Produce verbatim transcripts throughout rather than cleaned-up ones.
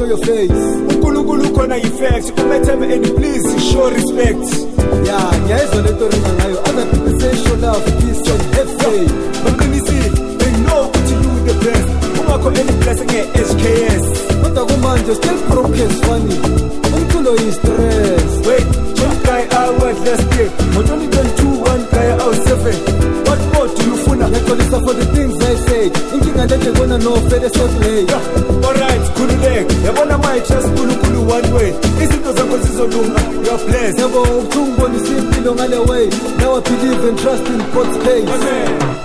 your face. uNkulunkulu khona effect kumethembe and please show respect. Yeah, ngiyayizwa lento ringa ngayo. Other people say show love, peace and have faith. Baqinisile they know ukuthi you the best. Kungakho any blessing nge-H K S. Kodwa kumanje still progress funny. Umculo is stress. Wait, one guy I word last year. But only twenty-two, one guy out seven. What more do you funa? Ngiyaqolisa for the things I say. Inkinga nje kona no fede so play. Yeah, alright, khululeka. Yabona my chest uNkulunkulu one way. Izinto zakho zizolunga. You're blessed. Yabo ukungibonisa impilo ngale way. Now I believe and trust in God's case. Amen.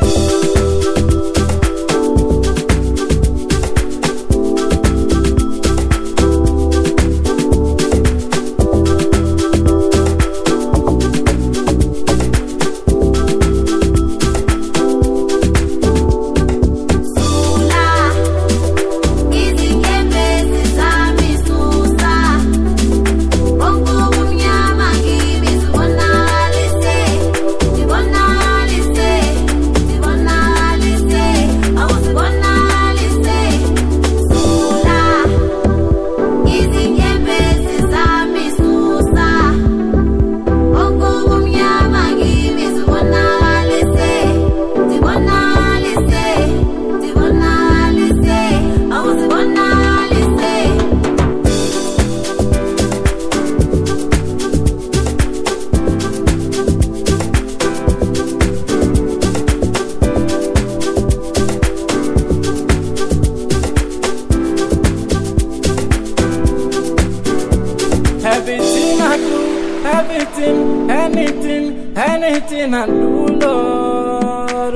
Everything I do, everything, anything, anything I do, Lord.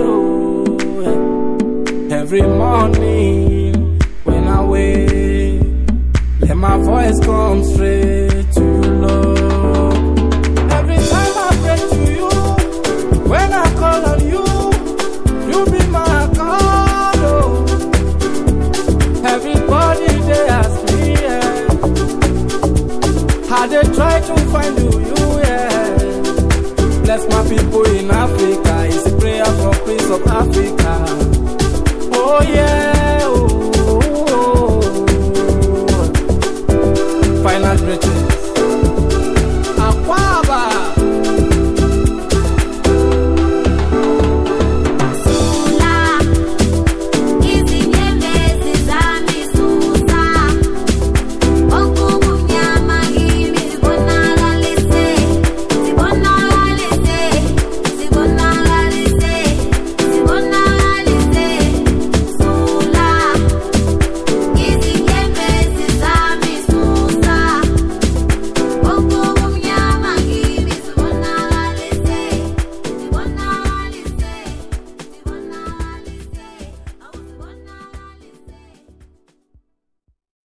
Oh, every morning when I wake, let my voice come straight to you, Lord. Every time I pray to you, when I call on you, you be my God. Oh, everybody they ask me, yeah. How they try to find you, you, yeah. Bless my people in Africa. It's a prayer for peace of Africa. Oh, yeah. Oh, oh, oh. Final greeting.